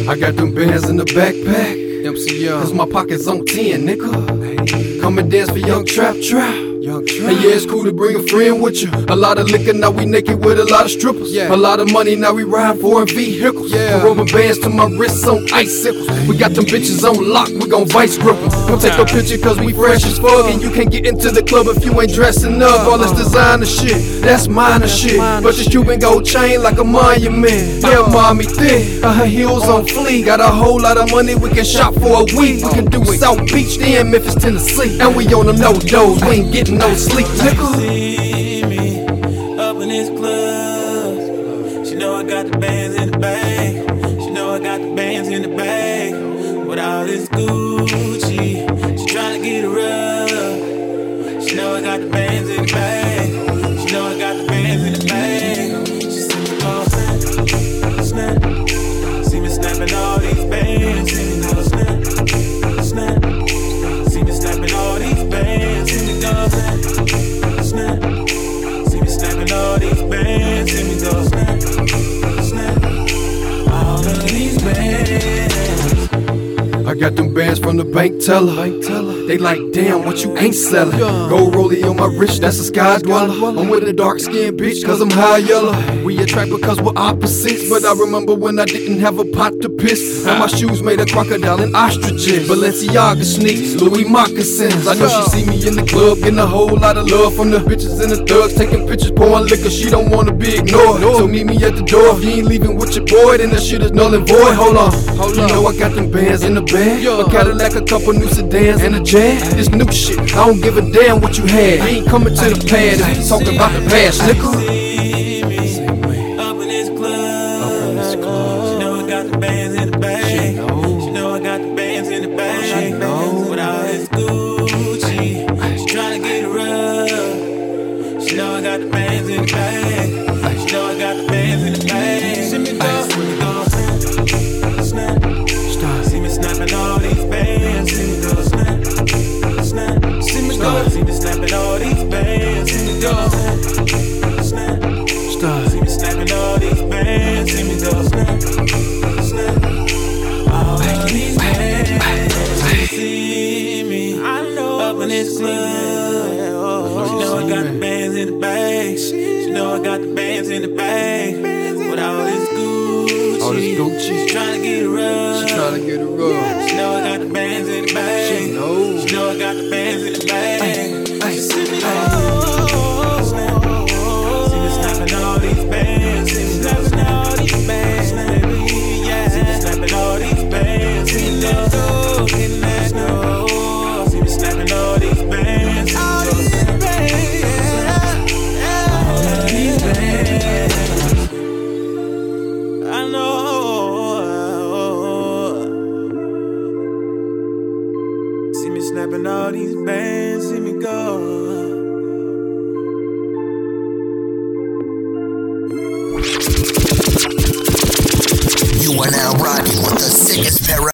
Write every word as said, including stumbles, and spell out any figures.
I got them bands in the backpack, M C L, cause my pocket's on ten, nigga. Come and dance for Young Trap Trap. Young Trap. And yeah, it's cool to bring a friend with you. A lot of liquor, now we naked with a lot of strippers. Yeah. A lot of money, now we ride foreign vehicles. Yeah. From rubber bands to my wrists on icicles. We got them bitches on lock, we gon' vice grip them. Don't take a picture cause we fresh as fuck. And you can't get into the club if you ain't dressing up. All this designer shit, that's minor shit. But this Cuban gold chain like a monument. Yeah, mommy thick, her heels on fleek. Got a whole lot of money, we can shop for a week. We can do South Beach, then Memphis, Tennessee. And we on them no-dos, we ain't getting no sleep, nigga. See me up in this club. She know I got the bands in the bag. She know I got the bands in the bag. With all this Gucci, she tryna get a rub. She know I got the bands in the bag. She know I got the bands in the bag. She see me go snap, snap. See me snapping all these bands. See me go snap, snap. See me snapping all these bands. See me go snap, snap. See me snapping all these bands. See me go snap, snap. All of these bands. I got them bands from the bank teller. Bank teller. They like, damn, what you ain't selling? Gold rollie on my wrist, that's a sky dweller. I'm with a dark skinned bitch, cause I'm high yellow. We attract because we're opposites. But I remember when I didn't have a pot to piss. And my shoes made of crocodile and ostriches. Balenciaga sneaks, Louis moccasins. I know she see me in the club, getting a whole lot of love from the bitches and the thugs. Taking pictures, pouring liquor, she don't wanna be ignored. So meet me at the door, if you ain't leaving with your boy, then that shit is null and void. Hold on, hold on. You know I got them bands in the bag. A Cadillac, a couple new sedans, and a Jag. This new shit, I don't give a damn what you had. I ain't coming to the pad, I ain't talking about the past, nigga. See me up in this club. She know I got the bands in the bag. She know I got the bands in the bag. With all this Gucci, she tryna get a rub. She know I got the bands in the bag. She know I got the bands in the bag. See me go, see me go, snap, snap. See me snapping all these bands. See me go, snap, snap. See me go, see me snapping all these bands. See me go, snap, snap. See me snapping all these bands. See me go, snap, snap. All of these bands. See me up in this club. She know I got the bands in the bag. She know I got the bands in the bag. With all this Gucci, All this Gucci. she tryna get a rub. She tryna get a rub. She know I got the bands in the bag. She knows. She know I got the bands in the bag. Ay, She see me ay. go snap. See me snapping all these bands. See me snapping all these bands, baby. Yeah. See me snapping all these bands. See me go in that door. See me snapping all these bands. All these bands. All these bands. I know. See me snapping all these bands, see me go. You are now rocking with the sickest pair